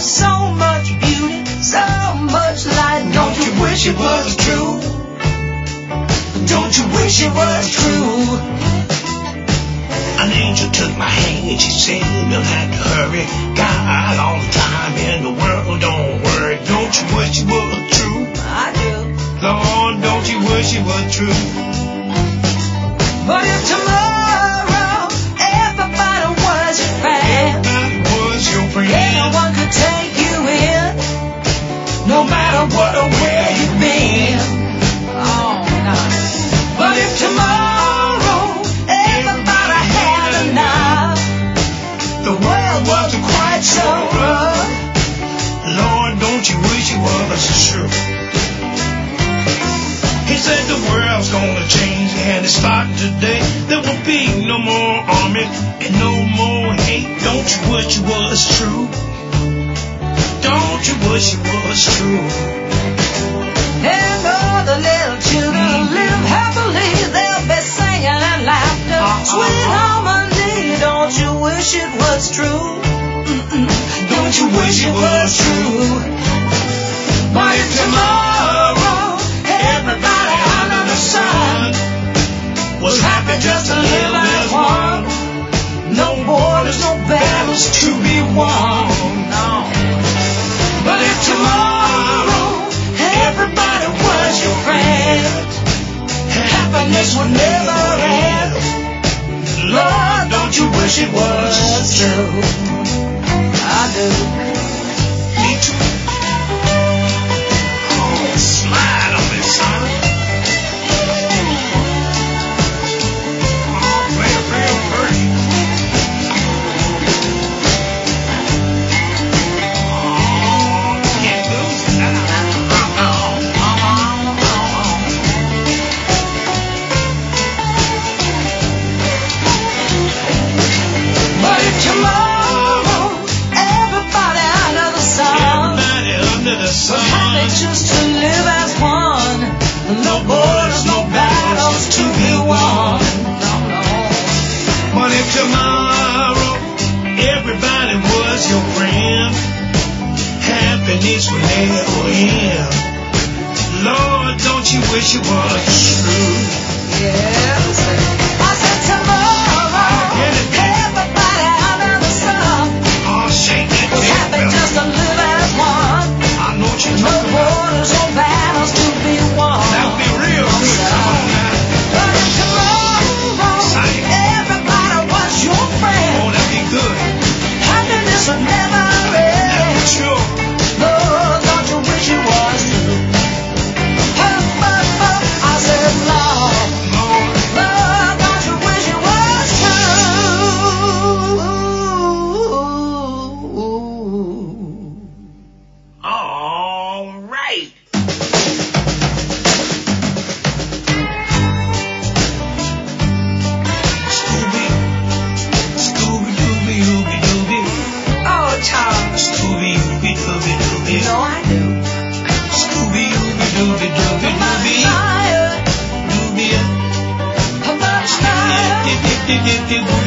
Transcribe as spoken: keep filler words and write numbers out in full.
was so much beauty, so much light. Don't you wish it was true? Don't you wish it was true? An angel took my hand, she said, we'll have to hurry. God, all the time in the world, don't worry. Don't you wish it was true? I do. Lord, don't you wish it was true? But if tomorrow everybody was your friend, Everybody was your friend. everyone could take you in, no matter what or where you've been. Oh, no. But if tomorrow everybody had enough, the world wasn't quite so rough. Lord, don't you wish it was true? He said the world's gonna change and it's starting today. There will be no more army and no more hate. Don't you wish it was true? Don't you wish it was true? And all the little children live happily. They'll be singing and laughter. Uh-uh. Sweet harmony. Don't you wish it was true? Mm-mm. Don't you wish it was true? But if tomorrow everybody under the sun was happy just to live as one, no borders, no battles to be won. No. But if tomorrow everybody was your friend, happiness would never end. Lord, don't you wish it was true? I do. Me too. Oh, slide on it, son. Oh, play it real pretty. Oh, can't lose it now. But if tomorrow everybody under the sun Everybody under the was happy sun. just to live as one, no borders, no battles to be won. No, no. But if tomorrow everybody was your friend, happiness would never end. Lord, don't you wish it was true? Yes. I said tomorrow everybody under the sun Oh, shake that was big happy bell. just to live as one. I know what you're No talking about. borders, no battles to be won. That would be real good. Come on now. But if tomorrow everybody was your friend, Oh, that'd be good. happiness would never end. That's sure. Lord, don't you wish it was true? Hup, hup, hup. I said, Lord, Lord, Lord, don't you wish it was true? all right. Scooby, Scooby Dooby Dooby Dooby, Oh, Charles, Scooby Dooby Dooby Dooby, you know I do. Scooby Dooby Dooby Dooby Dooby, Fire, Dooby, how much fire? Dooby, Dooby, Dooby,